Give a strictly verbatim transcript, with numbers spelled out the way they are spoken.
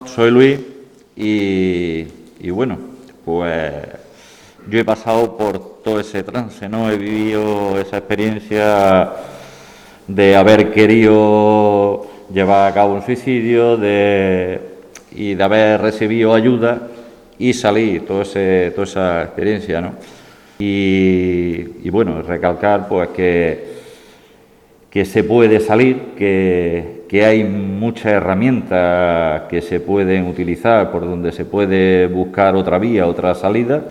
Soy Luis y, y bueno, pues yo he pasado por todo ese trance, ¿no? He vivido esa experiencia de haber querido llevar a cabo un suicidio de, y de haber recibido ayuda y salir, todo ese, toda esa experiencia, ¿no? Y, y bueno, recalcar pues que que se puede salir, que, que hay muchas herramientas que se pueden utilizar por donde se puede buscar otra vía, otra salida.